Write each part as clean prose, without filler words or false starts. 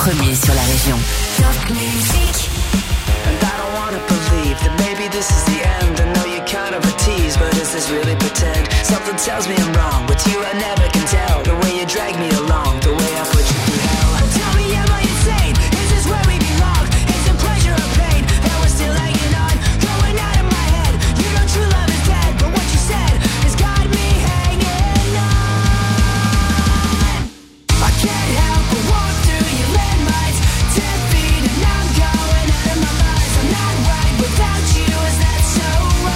premier sur la région. Top Music. And I don't wanna believe that maybe this is the end. I know you're kind of a tease, but is this really pretend? Something tells me I'm wrong. With you I never can tell. The way you drag me along, the way I put you through hell. Oh, tell me, am I insane? Is this where we belong? Is it pleasure or pain that we're still hanging on? Going out of my head. You know true love is dead, but what you said has got me hanging on. I can't help but walk through your landmines. 10 feet and I'm going out of my mind. I'm not right without you, is that so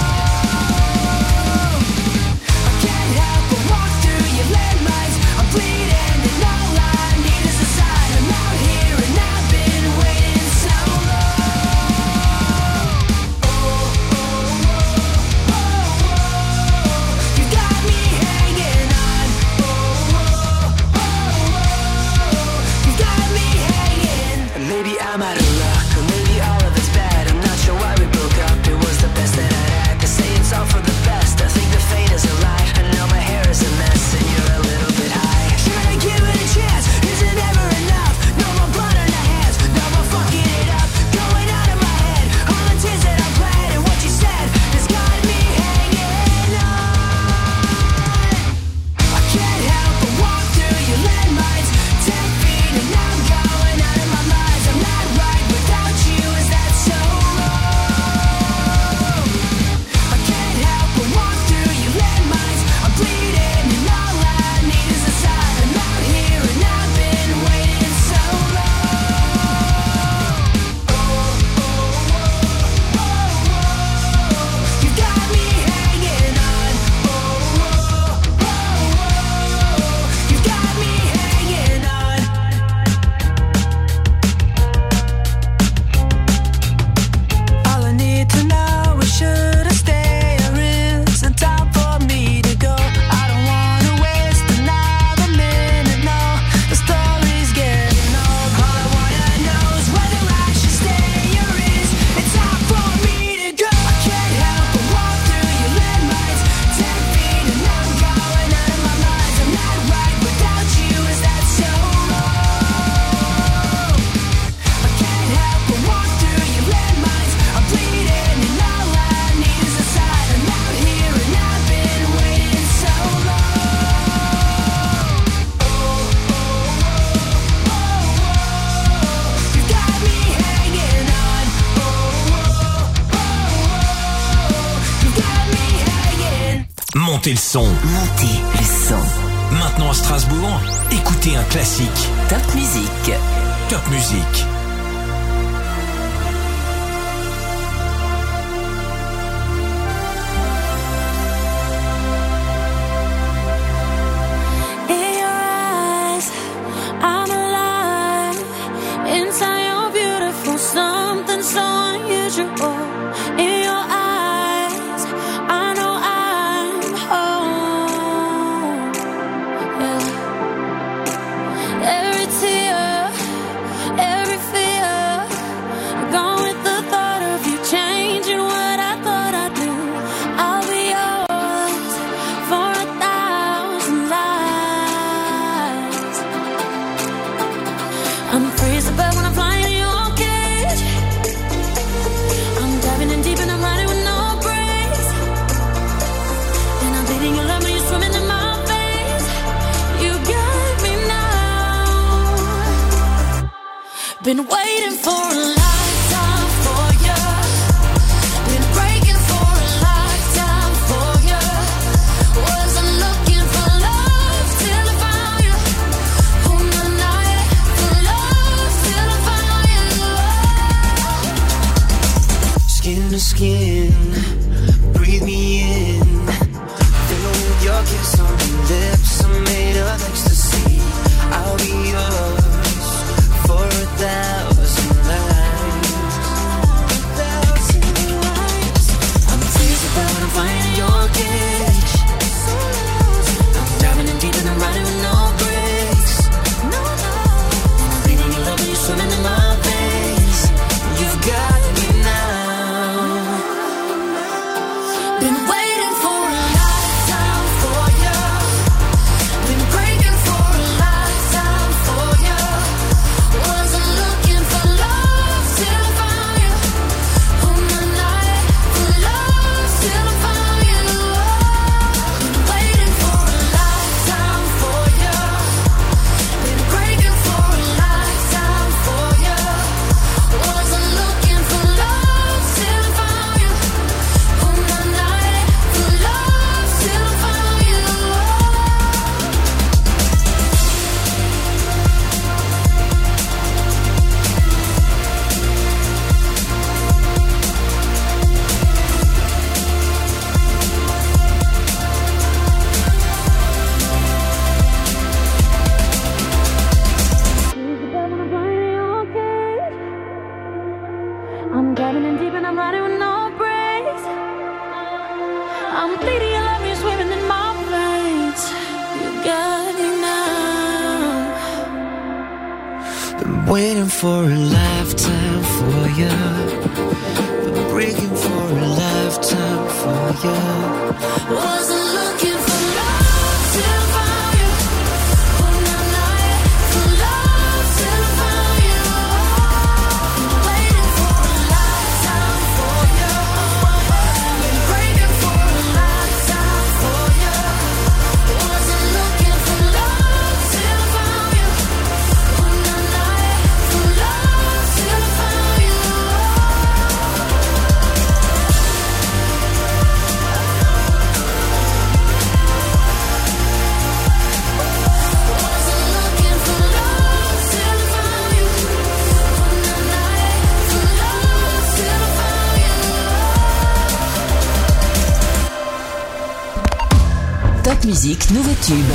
wrong? I can't help but walk through your landmines. I'm bleeding and all I need is a sign. I'm out here and I've been waiting so long. You got me hanging on. You got me hanging. And maybe I'm out of luck, or maybe all of it's bad. I'm not sure why we broke up. It was the best that I'd had. They say it's all for the best. I think the fate is a lie. I know my hair is a mess and you're a little bit high. Should I give it a chance? Is it ever enough? No more blood on our hands. No more fucking it up. Going out of my head. All the tears that I bled and what you said has got me hanging on. I can't help but walk through your landmines. 10 feet and I'm going out of my mind. I'm not right without you, is that so wrong? I can't help but walk through your landmines. I'm bleeding and all I need is a sign. I'm out here and I've been waiting so long. You got me hanging on. You got me hanging on. All I need to know is should I stay or is it time for me to go? I don't wanna waste another minute, no. The story's getting old. All I wanna know is whether I should stay or is it time for me to go? I can't help but walk through your landmines. 10 feet and I'm going out of my mind. I'm not right without you, is that so wrong? I can't help but walk through your landmines. I'm bleeding and all I need is a sign. I'm out here and I've been waiting so long. You got me hanging on. You got me hanging. Montez le son. Montez le son. Maintenant à Strasbourg, écoutez un classique. Top Music. Top Music. In your eyes, I'm alive. Inside you're beautiful, something so unusual. In your eyes, I know I'm home. Yeah. Every tear, every fear, gone with the thought of you changing what I thought I'd do. I'll be yours for 1,000 lives. I'm free as a bird when I'm flying in your cage. I'm diving in deep and I'm riding with no brakes. And I'm bleeding your love when you're swimming in my veins. You got me now. Been waiting for a lifetime for you. Been breaking for a lifetime for you. Wasn't looking for love till I found you. On the night for love till I found you. Skin to skin, breathe me in. Fill with your kiss on my lips, I'm made of ecstasy. I'll be yours for 1,000 lives. Waiting for a lifetime for you, but breaking for a lifetime for you. Wasn't looking for love till I found you. Oh, night for love till I found you. Waiting for a lifetime for you. Been breaking for a lifetime for you. Wasn't looking for love till I found you. Oh, night for love till I found you. Top Musique, nouveau tube.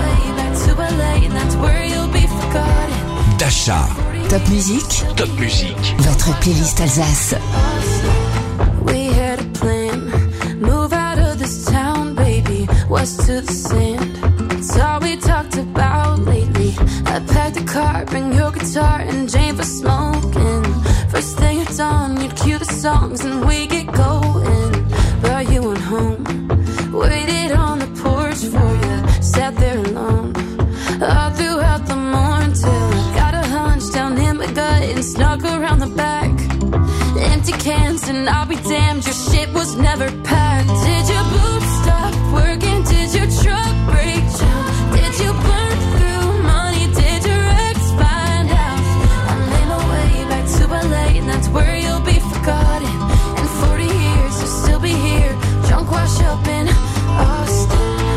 Dasha. Top Musique, Top Musique. votre playlist Alsace. We had a plan, move out of this town, baby, west to the sand. It's all we talked about lately. I packed a car, bring your guitar and Jane for smoking. First thing at dawn, you'd cue the songs and we get going. Brought you on home, waited on the porch for you, sat there alone all throughout the morning till I got a hunch down in my gut and snuck around the back. Empty cans and I'll be damned, your shit was never packed. Did your boots stop working? Did your truck break down? Did you burn through money? Did your ex find out? I made my way back to LA and that's where you'll be forgotten. In 40 years you'll still be here, drunk wash up in Austin.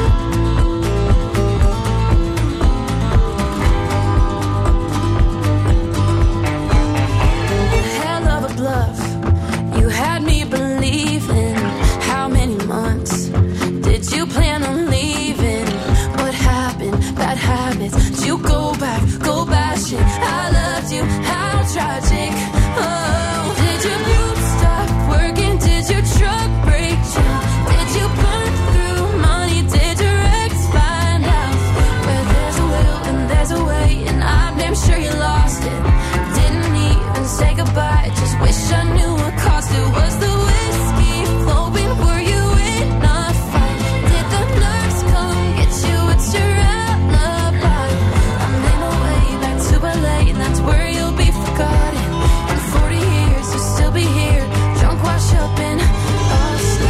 Hell of a bluff, you had me believing. How many months did you plan on leaving? What happened? Bad habits. Did you go back, go bashing? I loved you, how tragic. Oh, did your boots stop working? Did your truck break down? Did you burn through money? Did your ex find out? Where there's a will and there's a way, and I'm damn sure you lost it. Didn't even say goodbye, just wish I knew what cost it. Was the whiskey flowing? Were you in a fight? Did the nurse come get you? It's your alibi. I made my way back to LA and that's where you'll be forgotten. In 40 years you'll still be here, drunk wash up in Austin.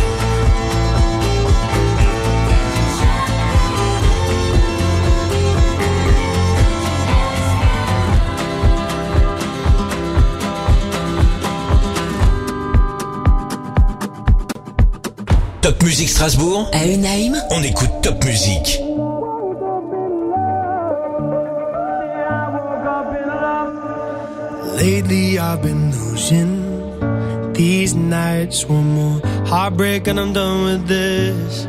Top Musique Strasbourg. À Unheim, On écoute Top Musique. Lately I've been losing. These nights one more heartbreak and I'm done with this.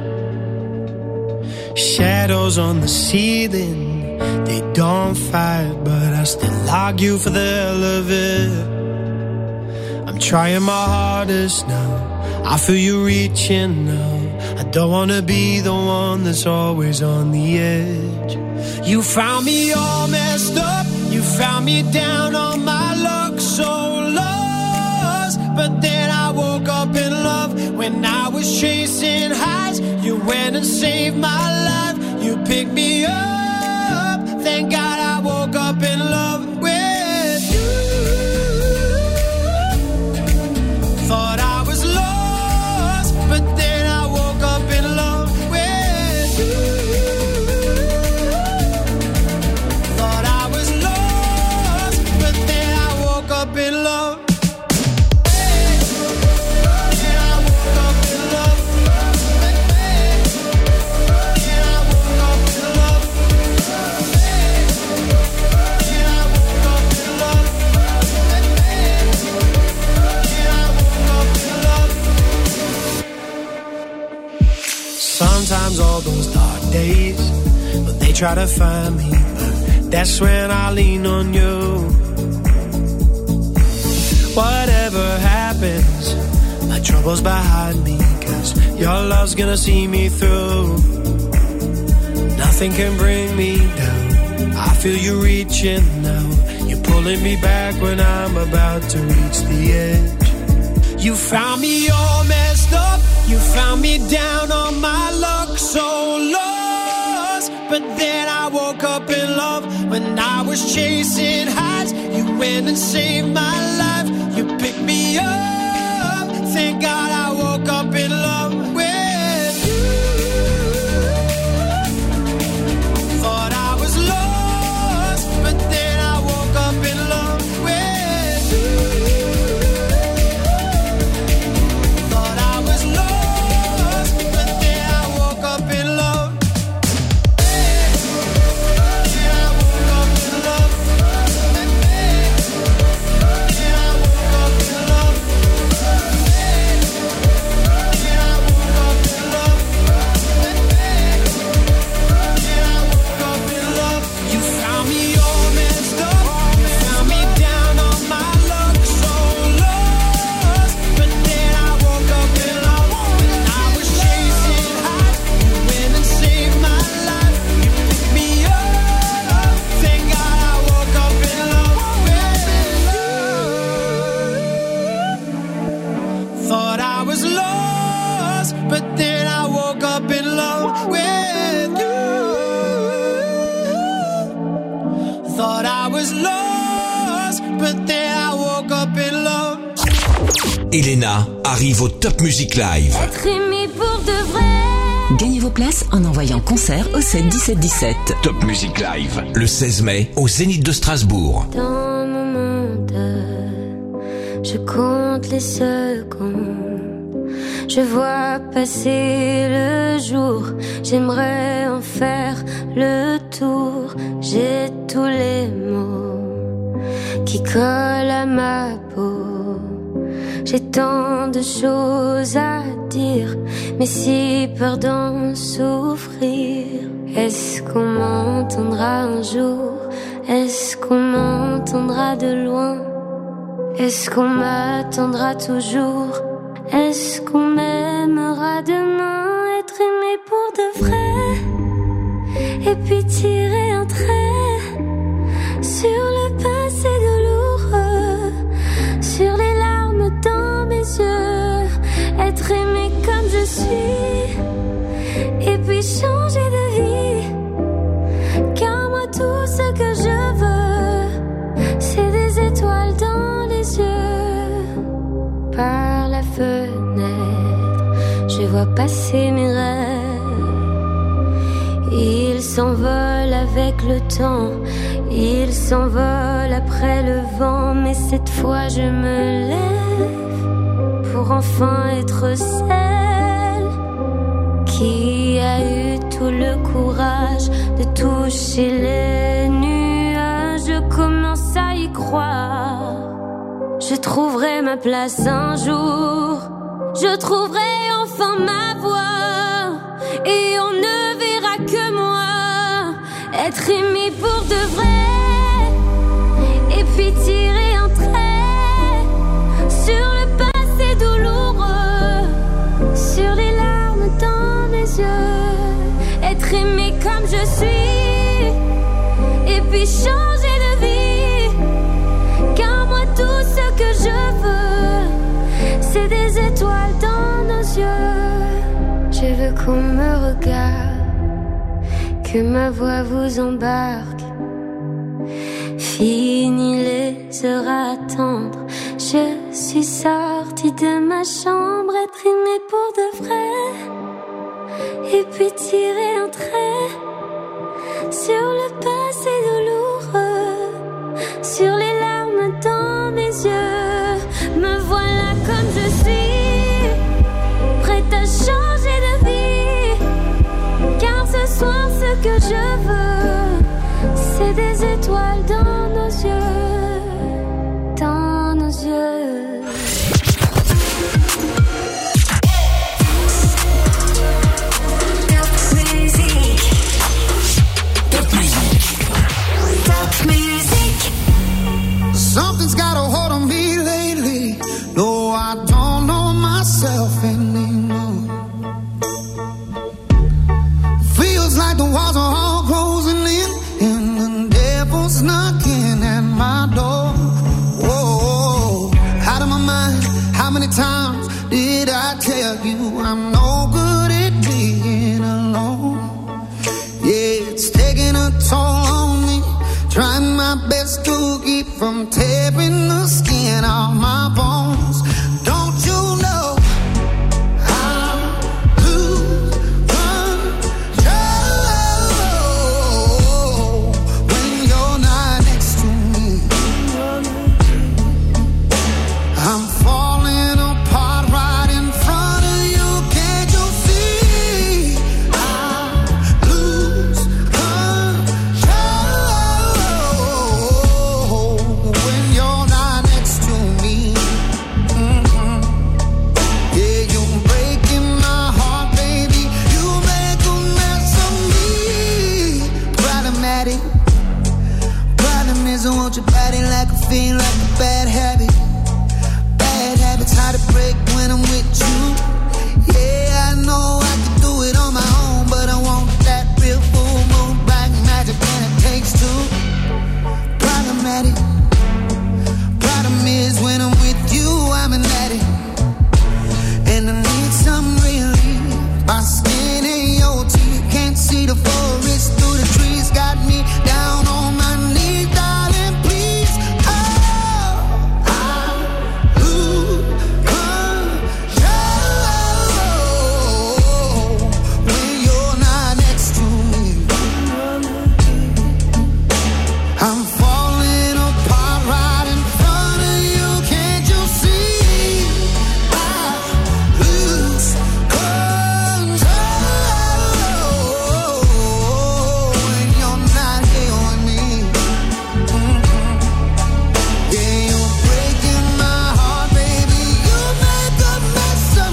Shadows on the ceiling, they don't fight, but I still argue for the hell of it. I'm trying my hardest now, I feel you reaching now. I don't wanna be the one that's always on the edge. You found me all messed up, you found me down on my luck, so lost. But then I woke up in love when I was chasing highs. You went and saved my life, you picked me up. Thank God I woke up in love with you. Thought I was lost, but then I woke up in love with you. Thought I was lost, but then I woke up in love. Then I woke up in love. Then I woke up in love. Then I woke up in love. Then I woke up in love. Sometimes all those dark days, when they try to find me, but that's when I lean on you. Whatever happens, my trouble's behind me, 'cause your love's gonna see me through. Nothing can bring me down, I feel you reaching now. You're pulling me back when I'm about to reach the edge. You found me all messed up. You found me down on my luck, so lost. But then I woke up in love. When I was chasing highs, you went and saved my life. You picked me up. Thank God I woke up in love with you. Thought I was lost, but then I woke up in love with you. Thought I was lost, but then I woke up in love. Then I woke up in love. Then I woke up in love. Then I woke up in love. Then I woke up in love. You found me all messed up. You found me down on my luck, so lost. But then I woke up in love. When I was chasing highs, you went and saved my life. You picked me up. Thank God I woke up in love with you. Thought I was lost, but then I woke up in love with you. Thought I was lost, but then I woke up in love. Elena arrive au Top Music Live. Être aimé pour de vrai. Gagnez vos places en envoyant concert au 7 17 17. Top Music Live, le 16 mai, au Zénith de Strasbourg. Dans mon monde, je compte les secondes. Je vois passer le jour. J'aimerais en faire le tour. J'ai tous les mots qui collent à ma peau. J'ai tant de choses à dire, mais si peur d'en souffrir. Est-ce qu'on m'entendra un jour? Est-ce qu'on m'entendra de loin? Est-ce qu'on m'attendra toujours? Est-ce qu'on m'aimera demain? Être aimé pour de vrai, et puis tirer un trait sur le passé douloureux, sur les larmes dans mes yeux. Être aimé comme je suis, et puis changer de vie. Car moi tout ce que je veux, c'est des étoiles dans les yeux. Par la fenêtre, je vois passer mes rêves. Ils s'envolent avec le temps, ils s'envolent après le vent. Mais cette fois je me lève pour enfin être celle qui a eu tout le courage de toucher les nuages. Je commence à y croire. Je trouverai ma place un jour. Je trouverai enfin ma voix. Et on ne verra que moi. Être aimé pour de vrai. Et puis tirer un trait sur le passé douloureux, sur les larmes dans mes yeux. Être aimé comme je suis, et puis changer de vie. Car moi tout ce que je veux, c'est des étoiles dans nos yeux. Je veux qu'on me regarde, que ma voix vous embarque. Fini les heures à attendre, je suis sortie de ma chambre. Être aimée pour de vrai, et puis tirer un trait sur le passé douloureux, sur les larmes dans mes yeux. Me voilà comme je suis, prête à changer de vie. Car ce soir ce que je veux, c'est des étoiles dans nos yeux, dans nos yeux. Something's got a hold on me lately. No, I don't know myself anymore. Feels like the walls are all closing in the best to keep from tearing the skin off my bones. Don't you know I lose control when you're not next to me? I'm falling apart right in front of you. Can't you see? I lose control when you're not next to me. Yeah, you're breaking my heart, baby. You make a mess of me. Problematic. Problem is I want your body like a fiend, like a bad habit. Bad habits hard to break when I'm with you. Yeah, I know I can do it on my own, but I want that real full moon black magic, and it takes two. Problematic. Problem is when I'm with you, I'm an addict, and I need some relief. My skin in your teeth, can't see the forest through the trees. Got me down on my knees, darling, please. Oh, I lose control when you're not next to me. I'm falling apart right in front of you. Can't you see? I lose control when you're not here with me. Yeah, you're breaking my heart, baby. You make a mess of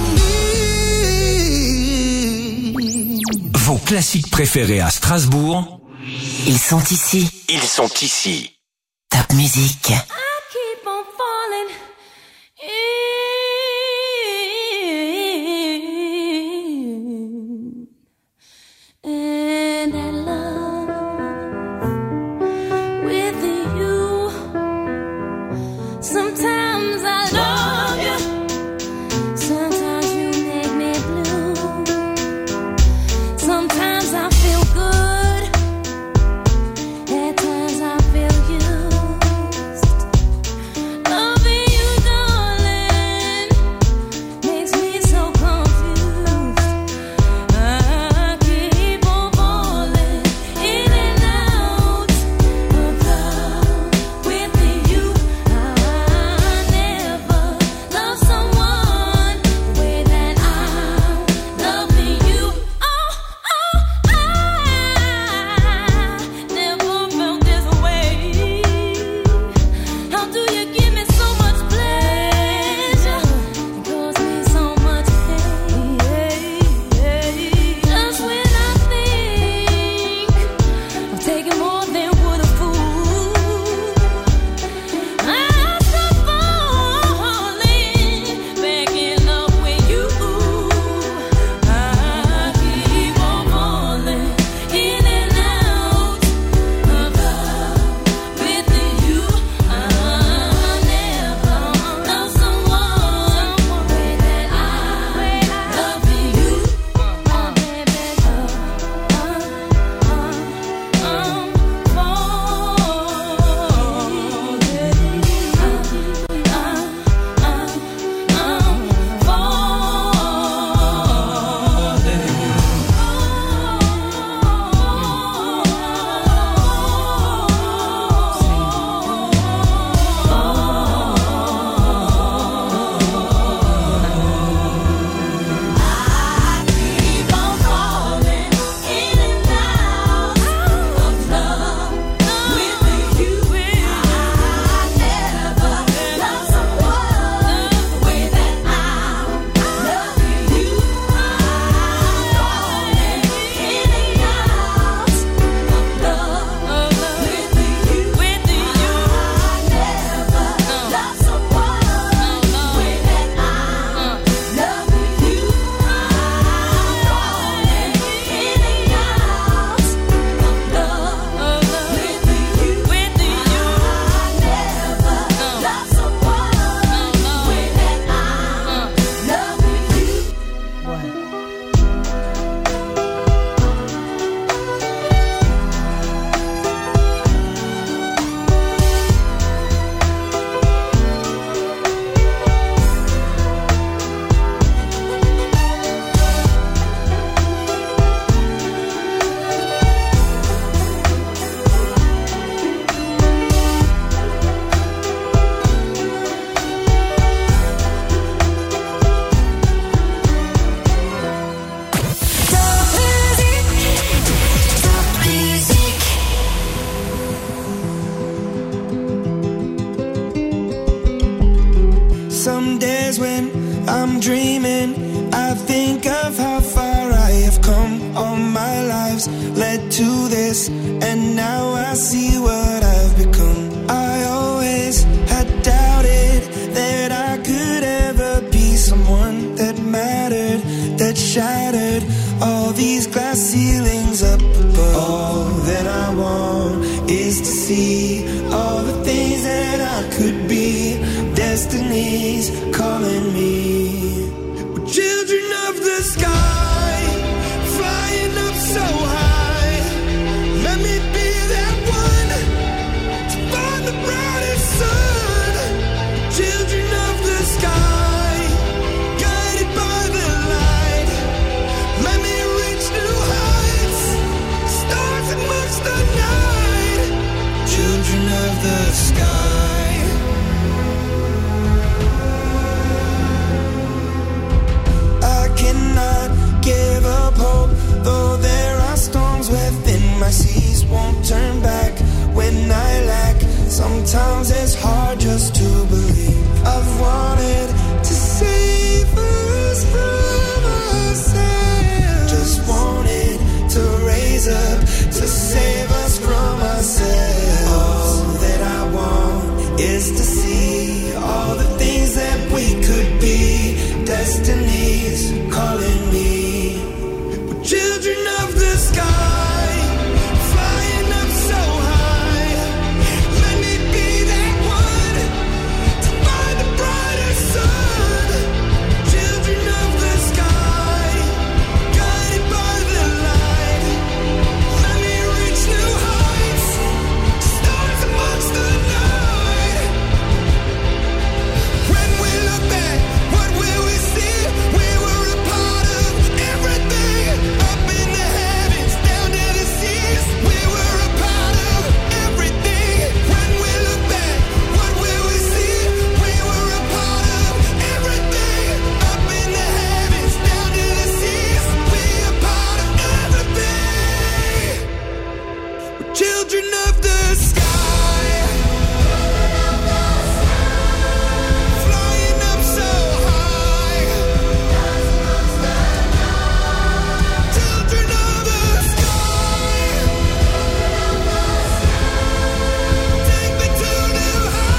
me. Vos classiques préférés à Strasbourg, Ils sont ici. ils sont ici. Top musique. I keep on falling in, and that love with you. Sometimes I love you, sometimes you make me blue. Sometimes I feel good, at times I feel used. Loving you, darling, makes me so confused. I keep on falling in and out of love with you. I never loved someone the way that I'm loving you. Oh, I never felt this way. How do you give me so much pleasure and cause me so much pain? Just when I think I'm taking more than would a fool, I start falling back in love with you. I keep on falling in and out of love with you. I never loved someone the way that I love you. Oh, baby, I'm dreaming, I think of how far I have come. All my lives led to this, and now I see what I've become. I always had doubted that I could ever be someone that mattered, that shattered all these glass ceilings up above. All that I want is to see all the things that I could be. Destiny's calling me. We're children of the sky, flying up so high. Let me be that one to find the brightest sun. Children of the sky, guided by the light. Let me reach new heights, stars amongst the night. Children of the sky. Cannot give up hope, though there are storms within my seas. Won't turn back when I lack. Sometimes it's hard just to believe. I've wanted to save us from ourselves. Just wanted to raise up to save us from ourselves. All that I want is to see all the things that we could be. Destiny's calling me. We're children of the sky, flying up so high. Let me be that one to find the brighter sun. Children of the sky, guided by the light. Let me reach new heights, stars amongst the night. When we look back, what will we see? We were a part of everything, up in the heavens, down to the seas. We were a part of everything. When we look back, what will we see? We were a part of everything, up in the heavens, down to the seas. We a part of everything. We're children of the sky, flying up so high. Children of the sky, take me to new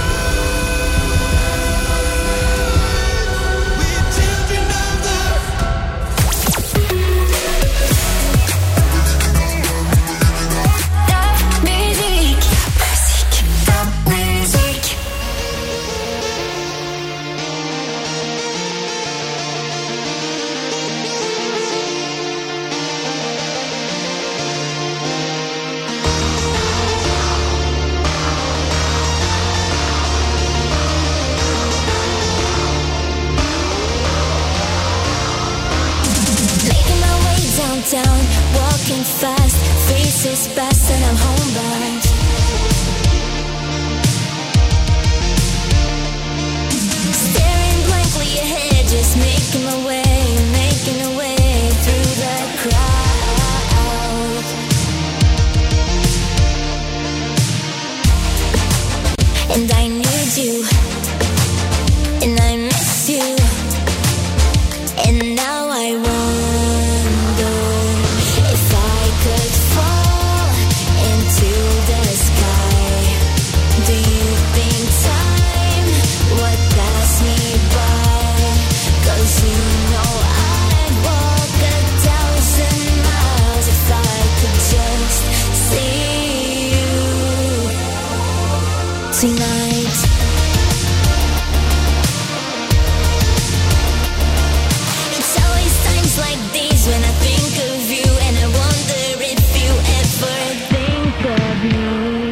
heights. We're children of the music. Making my way downtown, walking fast, faces fast, and I'm homebound. Staring blankly ahead, just making my way through the crowd. And I need you, and I miss you. And now I wonder if I could fall into the sky. Do you think time would pass me by? 'Cause you know I'd walk 1,000 miles if I could just see you tonight. It's always times like these when I think of you, and I wonder if you ever think of me.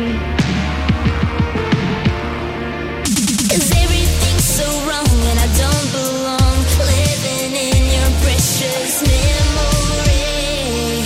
'Cause everything's so wrong and I don't belong, living in your precious memory.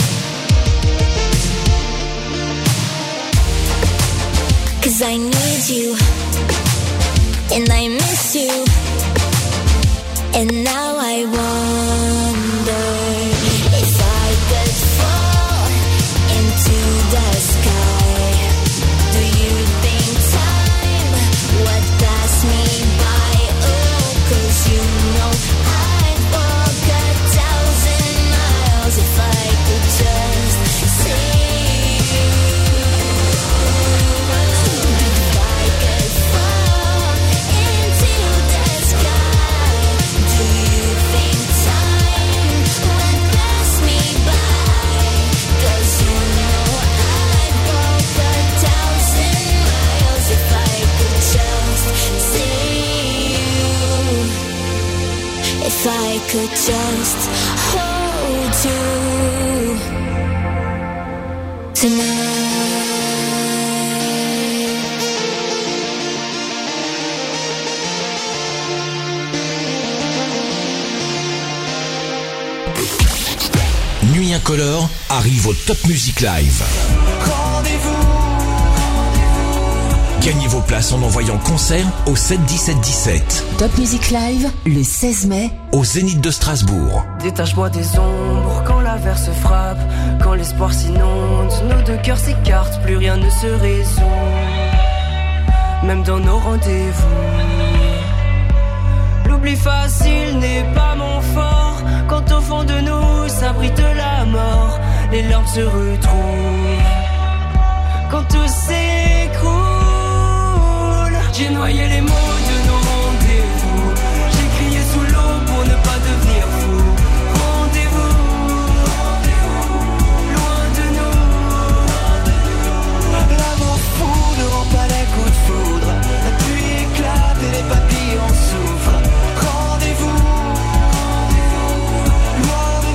'Cause I need you, and I miss you. And now I wonder if I could fall into the sky. Do you think time would pass me by? Oh, 'cause you know I I could just hold you tonight. Nuit Incolore arrive au Top Music Live. Gagnez vos places en envoyant concert au 7 17 17. Top Music Live, le 16 mai, au Zénith de Strasbourg. Détache-moi des ombres quand l'averse frappe, quand l'espoir s'inonde, nos deux cœurs s'écartent, plus rien ne se résout, même dans nos rendez-vous. L'oubli facile n'est pas mon fort, quand au fond de nous s'abrite la mort, les larmes se retrouvent, quand tout s'écroule. J'ai noyé les mots de nos rendez-vous, j'ai crié sous l'eau pour ne pas devenir fou. Rendez-vous, loin de nous. L'amour fou ne rend pas les coups de foudre, la pluie éclate et les papillons souffrent. Rendez-vous, loin de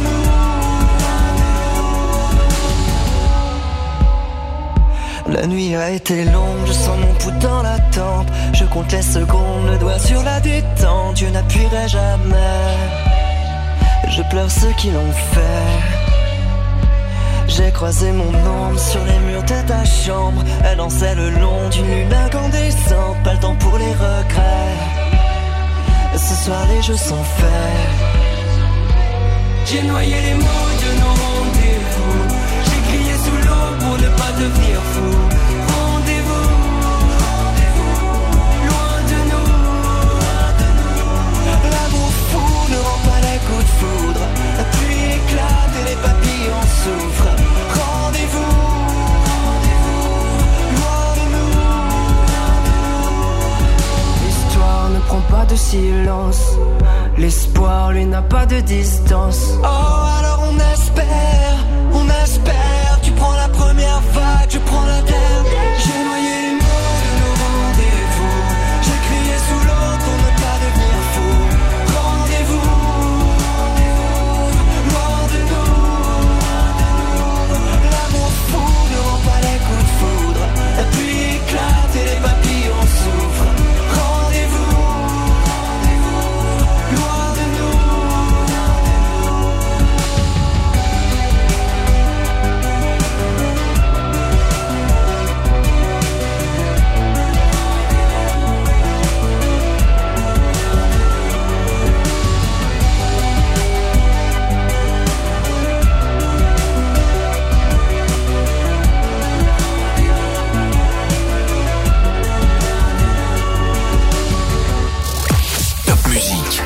nous. La nuit a été longue, je sens mon pouls dans la tempe. Je compte les secondes, le doigt sur la détente. Dieu n'appuierait jamais. Je pleure ceux qui l'ont fait. J'ai croisé mon ombre sur les murs de ta chambre. Elle dansait le long d'une lune incandescente. Pas le temps pour les regrets. Ce soir les jeux sont faits. J'ai noyé les mots de nos rendez-vous, j'ai crié sous l'eau pour ne pas devenir fou. Rendez-vous, loin de nous. L'amour fou ne rend pas les coups de foudre, la pluie éclate et les papillons souffrent. Rendez-vous, loin de nous. L'histoire ne prend pas de silence, l'espoir lui n'a pas de distance. Oh alors on espère, tu prends la première vague, je prends la dernière. J'ai noyé les mots de nos rendez-vous, j'ai crié sous l'eau pour ne pas devenir fou. Rendez-vous, loin de nous. L'amour fou ne rend pas les coups de foudre, la pluie éclate et les papillons souffrent. Rendez-vous, loin de nous. Top Music.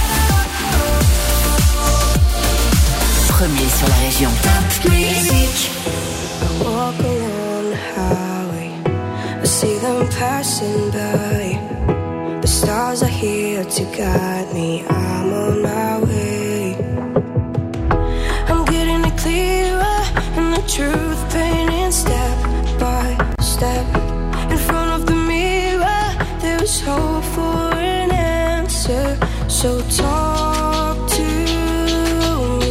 premier sur la région. Top Music. Walk along the highway, I see them passing by. The stars are here to guide me, I'm on my way. I'm getting it clearer, and the truth painting step by step. In front of the mirror, there's hope for an answer, so talk to me.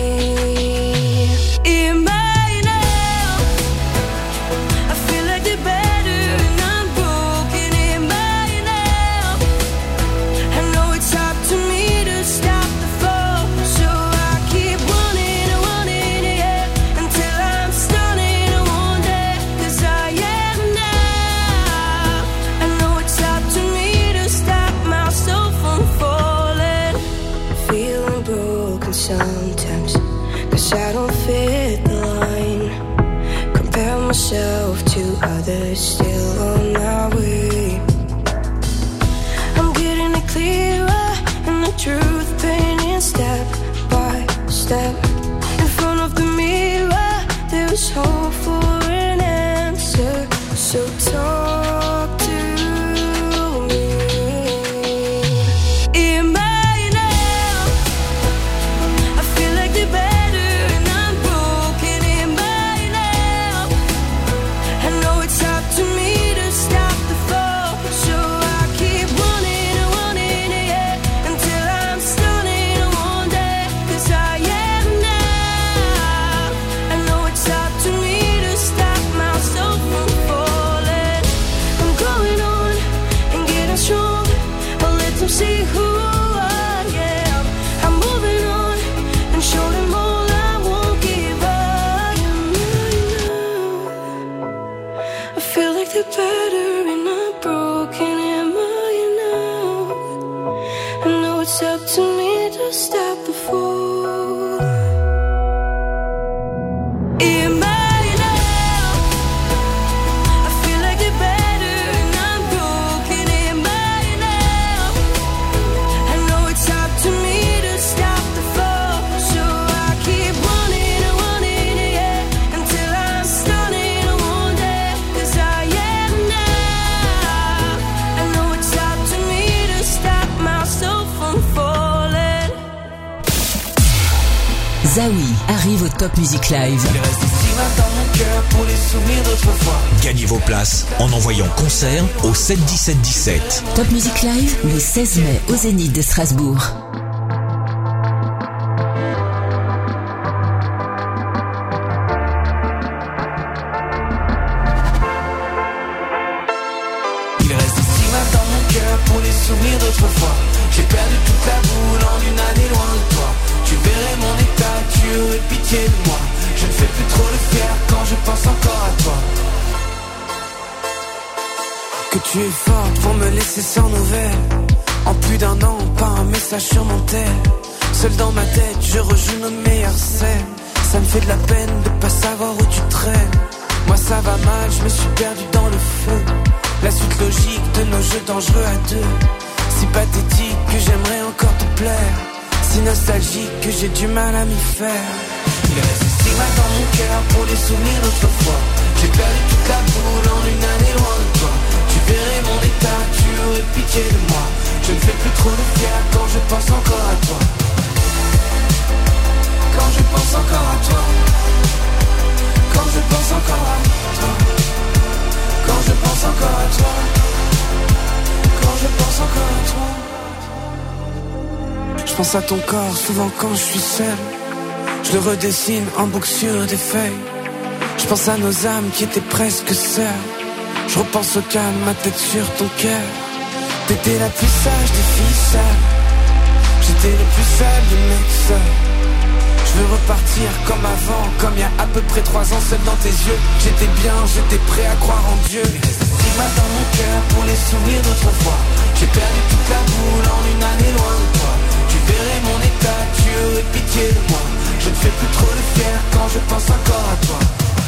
In my now, I feel like the better and I'm broken. In my now, I know it's up to me to stop the fall, so I keep running, yeah, until I'm stunning, one day, 'cause I am now. I know it's up to me to stop myself from falling. Feeling broken sometimes, 'cause I don't fit the line. Compare myself to others still on our way. I'm getting it clearer, and the truth painting step by step. In front of the mirror, there's hope for an answer, so talk to me. In my now, I feel like the better and I'm broken. In my now, I know it's up to me to stop the fall. I feel like the battery not broken. Am I enough? I know it's up to me to stop the fall. Am I enough? I feel like the battery not broken. Am I enough? I know it's up to me to stop the fall. So I keep running and running, yeah, until I'm stunning and wounded. 'Cause I am now. I know it's up to me to stop myself from falling. Zawi arrive au Top Music Live. Il reste des cimes dans mon cœur pour les souvenirs d'autrefois. Gagnez vos places en envoyant concert au 7 17 17. Top Music Live le 16 mai au Zénith de Strasbourg. Il reste des cimes dans mon cœur pour les souvenirs d'autrefois. J'ai perdu toute la boule en une année loin de toi. Tu verrais mon état, tu aurais pitié de moi. Je ne fais plus trop le fier quand je pense encore à toi. Que tu es forte pour me laisser sans nouvelles. En plus d'un an, pas un message sur mon tel. Seul dans ma tête, je rejoue nos meilleures scènes. Ça me fait de la peine de pas savoir où tu traînes. Moi ça va mal, je me suis perdu dans le feu. La suite logique de nos jeux dangereux à deux. Si pathétique que j'aimerais encore te plaire. Si nostalgique que j'ai du mal à m'y faire. Il reste des stigmates dans mon cœur pour les souvenirs d'autrefois. J'ai perdu toute la boule en une année loin de toi. Tu verrais mon état, tu aurais pitié de moi. Je ne fais plus trop de fier quand je pense encore à toi. Quand je pense encore à toi. Quand je pense encore à toi. Quand je pense encore à toi. Quand je pense encore à toi. Je pense à ton corps souvent quand je suis seul. Je le redessine en boucle sur des feuilles. Je pense à nos âmes qui étaient presque sœurs. Je repense au calme, ma tête sur ton cœur. T'étais la plus sage des filles sales. J'étais le plus sale des mecs seuls. Je veux repartir comme avant, comme il y a à peu près 3 ans, seul dans tes yeux. J'étais bien, j'étais prêt à croire en Dieu. Il reste des stigmates dans mon cœur pour les souvenirs d'autrefois. J'ai perdu toute la boule en une année loin de toi. Tu verrais mon état, tu aurais pitié de moi. Je ne fais plus trop le fier quand je pense encore à toi.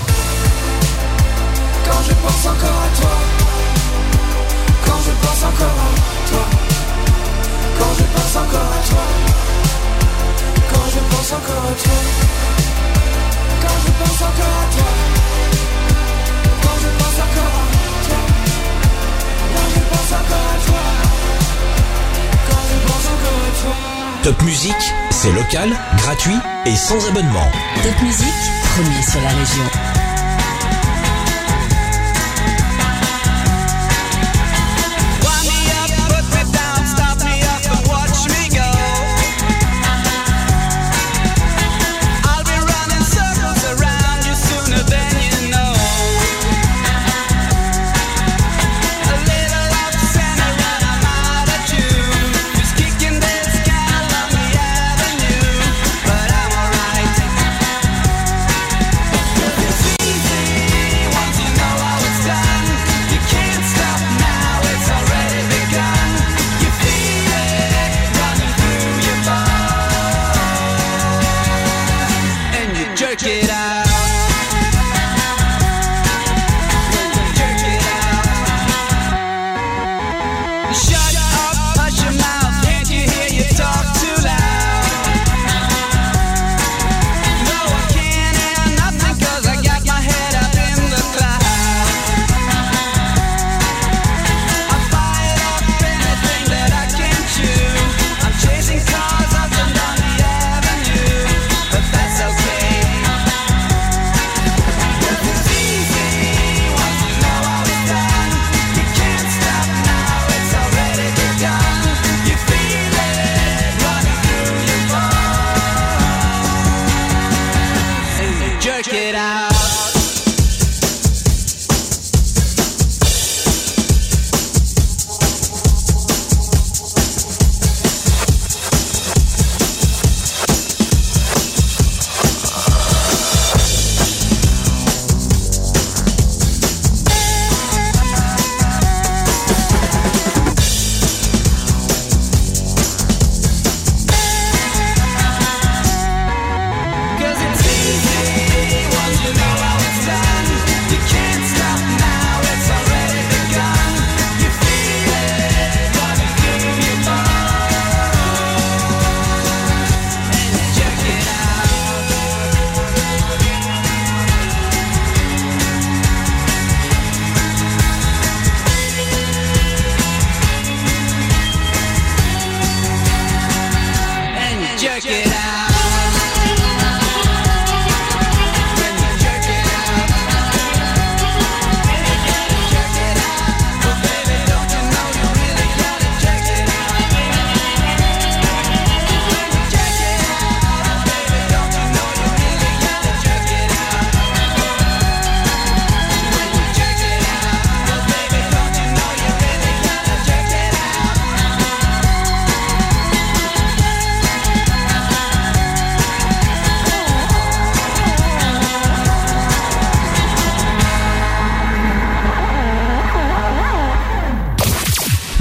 Quand je pense encore à toi. Quand je pense encore à toi. Quand je pense encore à toi. Quand je pense encore à toi. Quand je pense encore à toi. Quand je pense encore à toi. Quand je pense encore à toi. Quand je pense encore à toi. Top Music, c'est local, gratuit et sans abonnement. Top Music, premier sur la région. Feel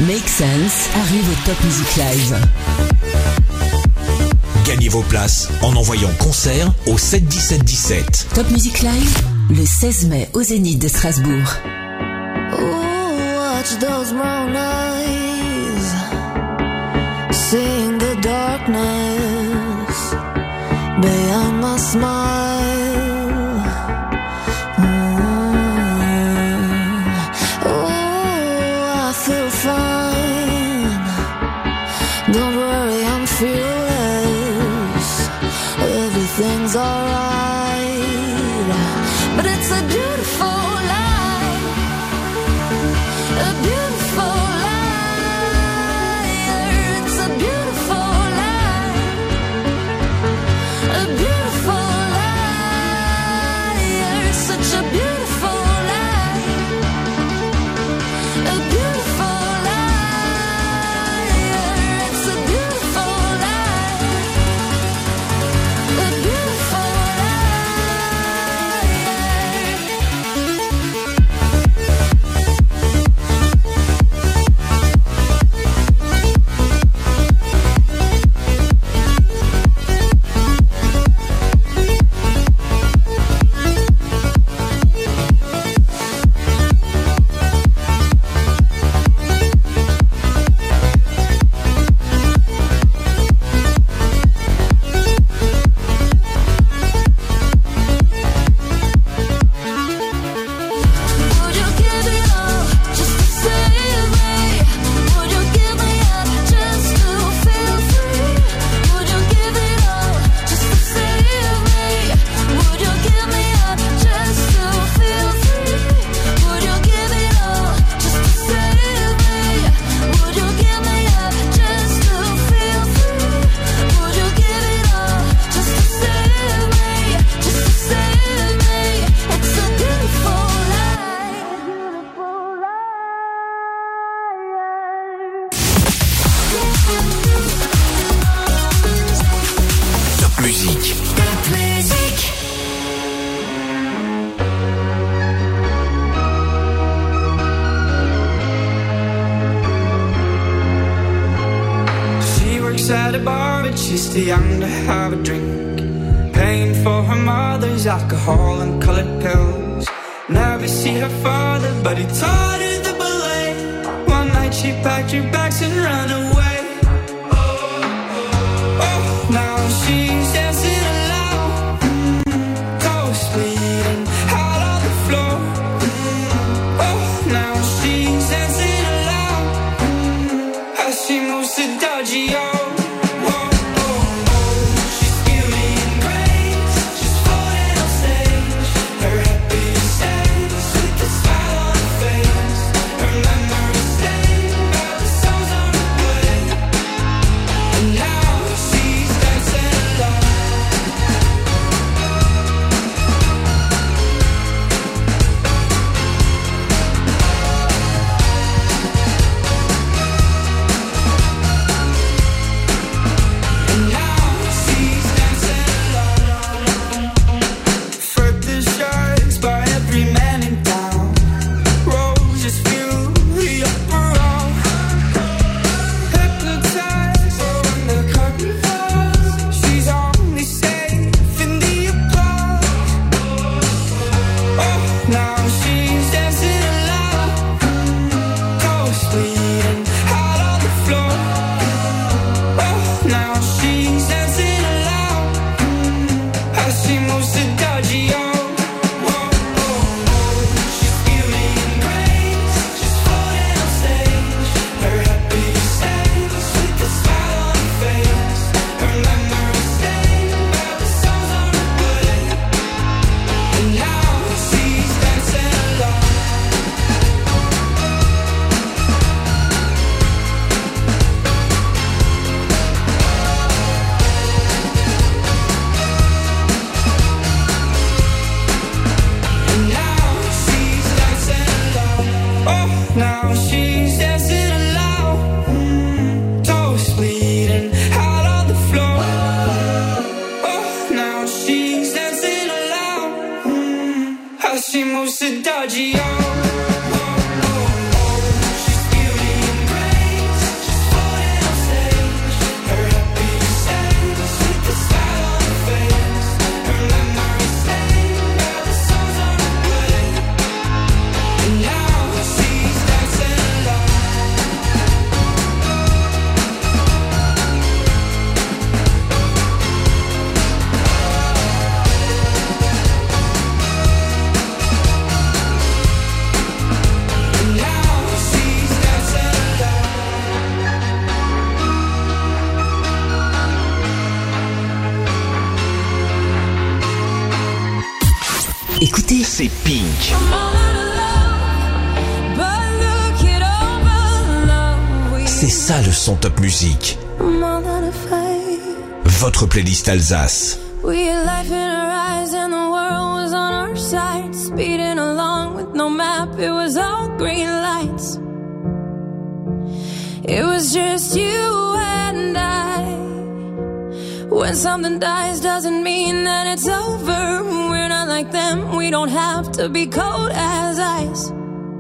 Make Sense arrive au Top Music Live. Gagnez vos places en envoyant concert au 7 17 17. Top Music Live, le 16 mai au Zénith de Strasbourg. Watch those brown eyes, seeing the darkness behind my smile. Oh, I feel fine. Don't worry, I'm fearless. Everything's alright, but it's a beautiful life. A beautiful liar, it's a beautiful life. A beautiful liar, such a beautiful life. A beautiful liar, it's a beautiful life. A beautiful Would you give it all just to save me? Would you give me up just to feel free? Would you give it all just to save me? Would you give me up just to feel free? Would you give it all just to save me? Would you give me up just to feel free? Would you give it all just to save me? Just to save me? It's a beautiful life. Top Musique. She works at a bar, but she's too young to have a drink. Paying for her mother's alcohol and colored pills. Never see her father, but he taught her the ballet. One night she packed her bags and ran away. Oh, now she's dancing alone, toes bleeding out on the floor. Oh, now she's dancing alone as she moves to Dodgy-O. She's beauty and grace, she's floating on stage. Her happiest days with a smile on her face. Her memories stay by the songs on replay. And now she's dancing alone. And now she's dancing alone. Further shots by every man in town. Roses fill the upper room. Hypnotized when the curtain falls. She's only safe in the applause. Oh, now she's dancing alone, toes bleeding out on the floor. Oh, now she's dancing alone as she moves to Dodgy-O. She's beauty and grace, she's floating on stage. Her happiest days with a smile on her face. Her memories stay by the songs on replay. And now she's dancing alone. And now she's dancing alone. Oh, now she's dancing alone, toes bleeding out on the floor. Oh, now she's dancing alone as she moves to Dodgy-O. She's beauty and grace. Écoutez, c'est Pink. I'm all out of love, but look it over, love we C'est ça le son Top Music. I'm all out of faith. Votre playlist Alsace. We had life in our eyes and the world was on our side. Speeding along with no map, it was all green lights. It was just you and I. When something dies doesn't mean that it's over. We're not like them, we don't have to be cold as ice.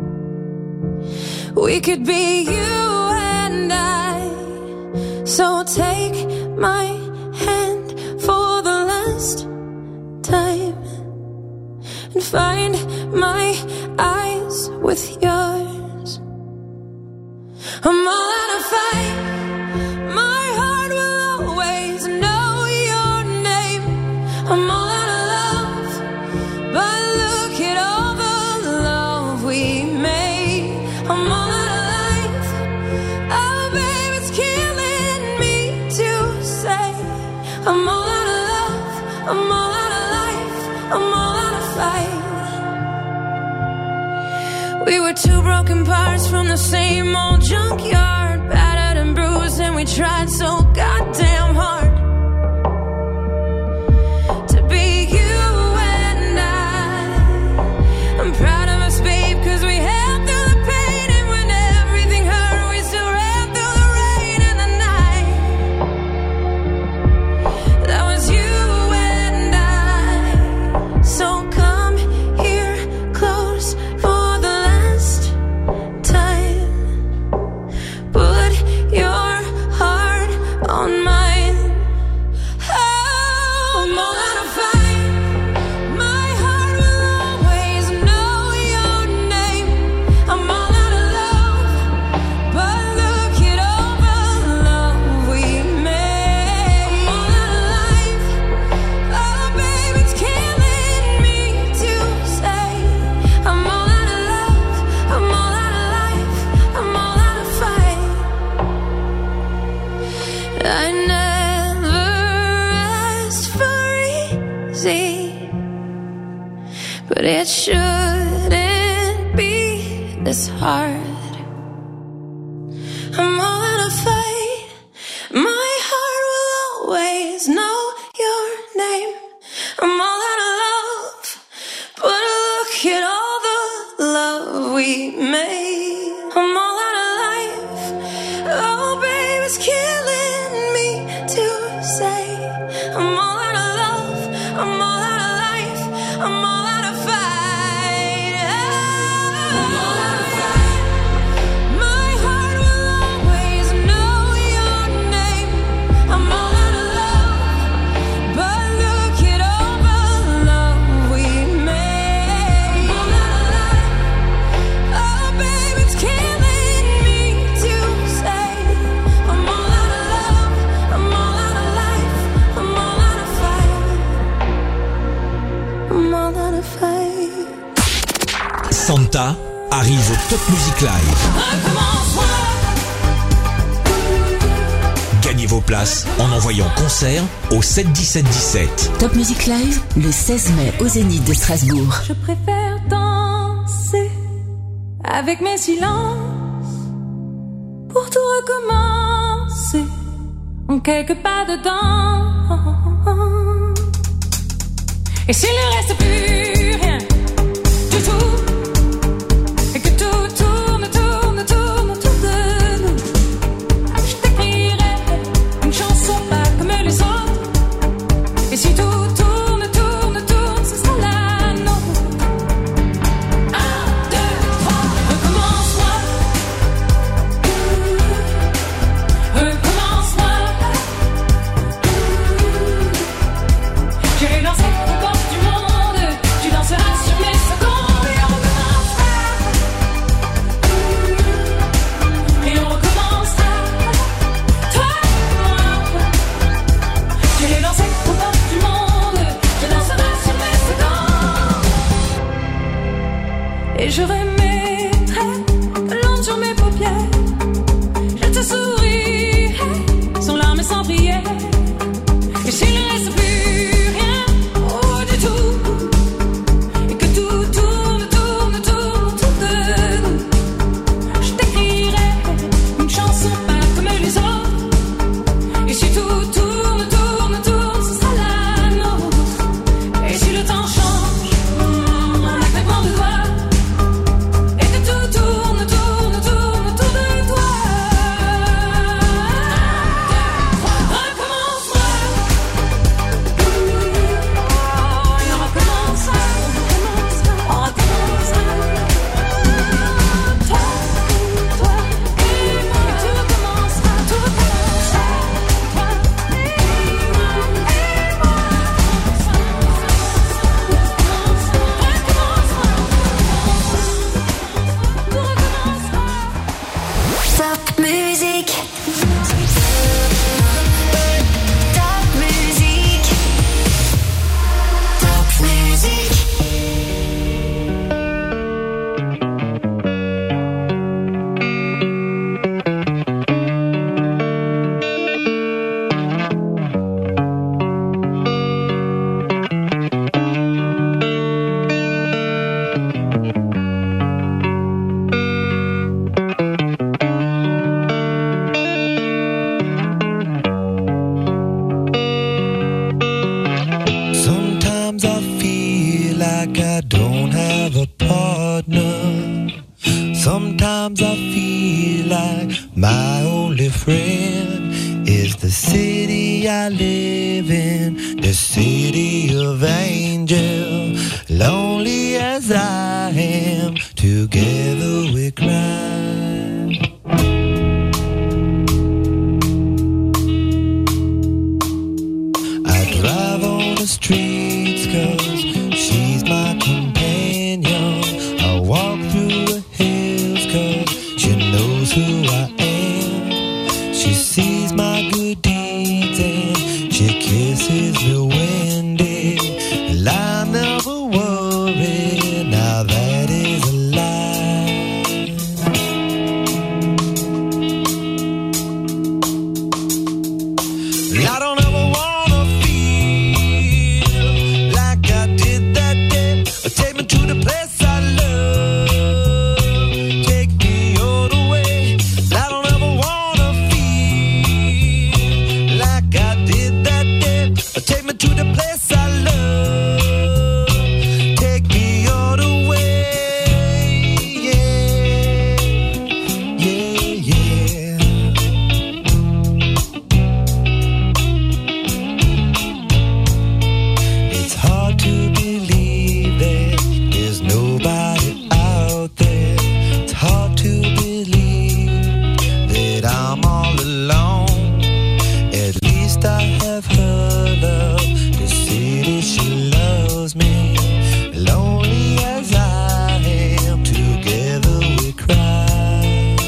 We could be you and I. So take my hand for the last time and find my eyes with yours. I'm all out of fight. My heart will always know your name. I'm all out of love, but look at all the love we made. I'm all out of life. Oh, babe, it's killing me to say. I'm all out of love. I'm all out of life. I'm all out of fight. We were two broken parts from the same old junkyard, battered and bruised, and we tried so goddamn hard to be you and I. I'm proud of us, babe, 'cause we held through the pain, and when everything hurt, we still ran through the rain and the night. That was you and I. So come here close for the last time. Put your heart on mine. Oh, I'm all out of fight. My heart will always know your name. I'm all out of love, but look it over, love we made. I'm all out of life. Oh, babe, it's killing me to say. I'm all out of love. I'm all out of life. I'm all out of fight. I never asked for easy, but it shouldn't be this hard. I'm all out of fight. My heart will always know your name. I'm all out of love, but look at all the love we made. I'm all out of life. Oh, babe, it's killing me to say. I'm all out of love. I'm all out of life. I'm all out of fight. I'm all out of fight. My heart will always know your name. I'm all out of love, but look it over, love we made. I'm all out of life. Oh, babe, it's killing me to say. I'm all out of love. I'm all out of life. I'm all out of fight. I'm all out of fight. Santa arrive au Top Music Live. Recommence-moi. Gagnez vos places en envoyant concert au 7 17 17. Top Music Live, le 16 mai au Zénith de Strasbourg. Je préfère danser avec mes silences pour tout recommencer en quelques pas dedans. Et s'il ne reste plus rien du tout, et que tout tourne, tourne, tourne autour de nous, je t'écrirai une chanson pas comme les autres. Et si tout tourne, tourne, tourne, ce sera la nôtre. 1, 2, 3, recommence-moi. Recommence-moi. J'irai danser aux portes du monde. Tu danseras sur mes secondes. Et on recommencera. Et on recommencera. Toi et moi. J'irai danser aux portes du monde. Tu danseras sur mes secondes. Et je remettrai de l'encre sur mes paupières. Je te sourirai sans larmes et sans prière. Et s'il ne reste plus rien, oh, du tout, et Sometimes I feel like my only friend is the city I live in, the city of angels. Lonely as I am, together we cry. I drive on the streets 'cause she's my companion. I walk through the hills 'cause she knows who I am. She sees my good deeds and she kisses me when day. And I never worry, now that is a lie. I don't ever wanna feel like I did that day. Take me to the place I love. Take me all the way. I don't ever wanna feel like I did that day. Take me to the place I love. Take me all the way. Yeah, yeah, yeah. It's hard to believe that there's nobody out there. It's hard to believe that I'm all alone. At least I have her love. The city, she loves me. Lonely as I am, together we cry.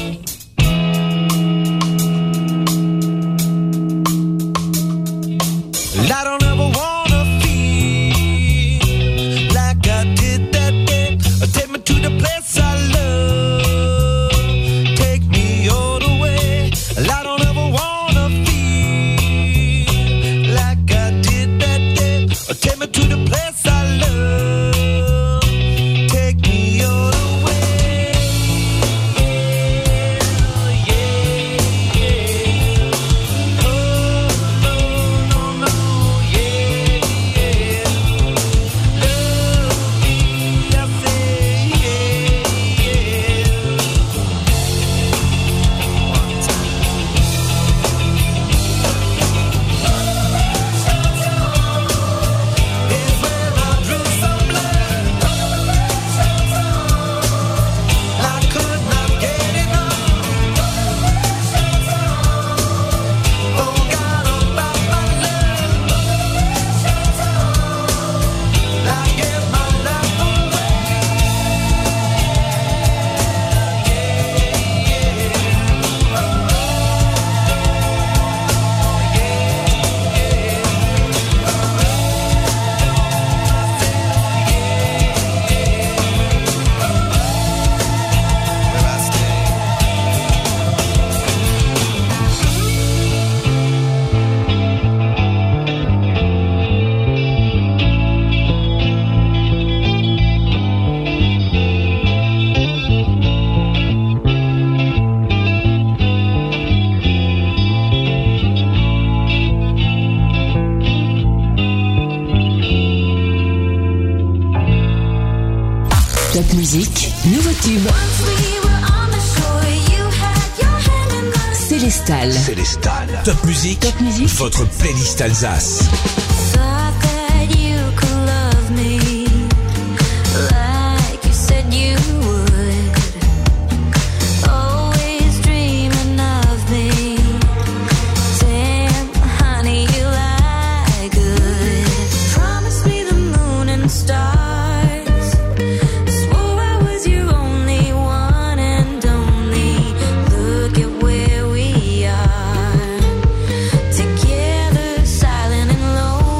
I don't ever wanna feel like I did that day. Take me to the place I love. Take me all the way. I don't ever wanna feel like I did that day. Take me to the place I love. Take me all the way. Yeah, yeah. Oh, no, no, no, yeah, yeah. Love me, I say, yeah, yeah. One time. It's when I drew some blood. I could not get enough. Forgot about my love. I gave my life away. Where I stay. Top musique, nouveau tube. Célestal. Célestal. Top musique. Top musique. Votre playlist Alsace. Thought that you could love me like you said you would. Always dreaming of me. Damn, honey, you lie good. Promise me the moon and stars. Swore I was your only one and only. Look at where we are. Together, silent and lonely.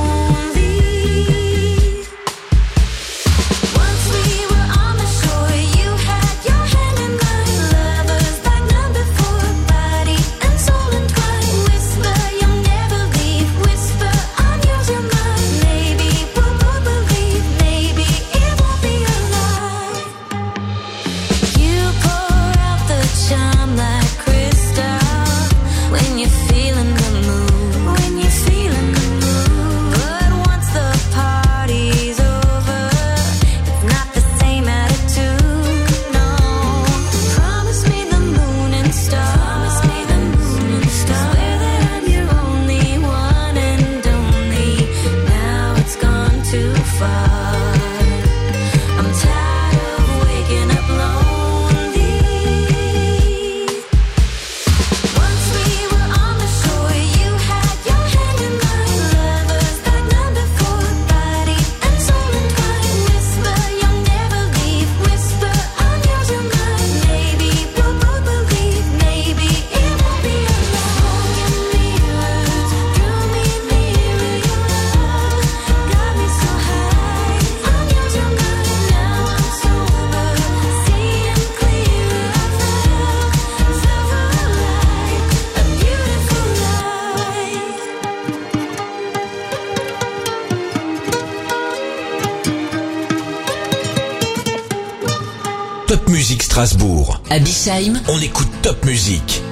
Musique Strasbourg. À Bischheim, On écoute Top Musique.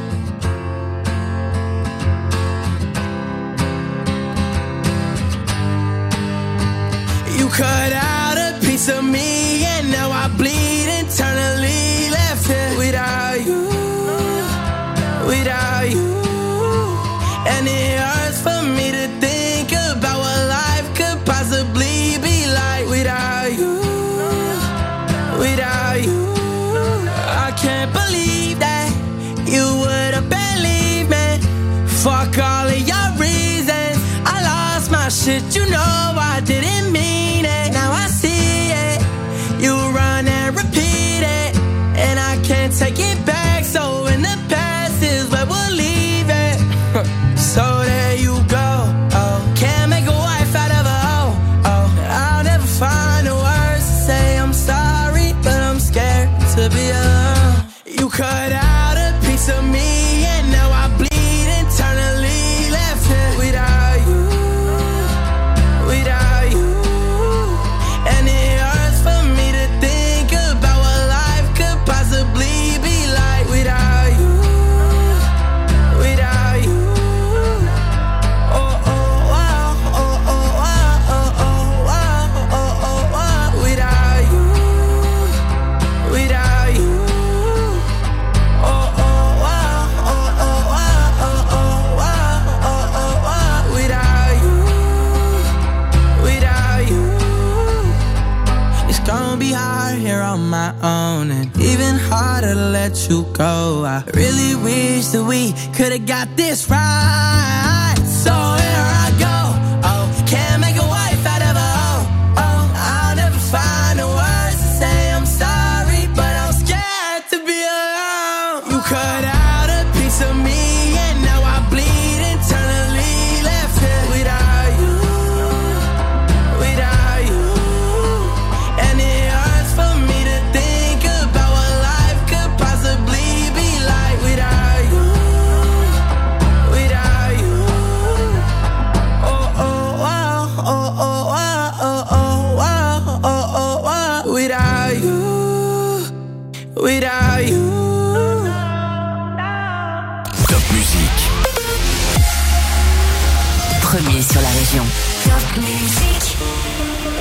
You cut out a piece of me and now I bleed internally. Left here without you, without you. And it hurts for me to think about what life could possibly be like without you, without you. I can't believe that you would have believed me. Fuck all of your reasons. I lost my shit, you know I didn't mean it. Now I see it. You run and repeat it, and I can't take it back. So in the past is where we'll leave it. So there you go. Oh, can't make a wife out of a hoe. Oh, I'll never find the words to say I'm sorry, but I'm scared to be alone. You cut out a piece of me, and now I bleed internally. Left here without you, without you. And it hurts for me to think about what life could possibly be like without you, without you. Oh, oh, wow, oh, oh, wow, oh, oh, wow, oh, oh, wow, without you, without you. Oh, oh, wow, oh, oh, wow, oh, oh, wow, oh, oh, wow, without you, without you. It's gonna be hard here on my own, and even harder to let you go. I really wish that we could've got this right. So here I go. Oh, can't make a wife out of a hoe. Oh, I'll never find the words to say I'm sorry, but I'm scared to be alone. You cut out a piece of me, and now I bleed internally. Left here without you, without you. And it hurts for me to think about what life could possibly be like without you, without you. Oh, oh, wow, oh, oh, wow, oh, oh, wow, oh, oh, wow, without you, without you. Top Musique. premier sur la région. Top music.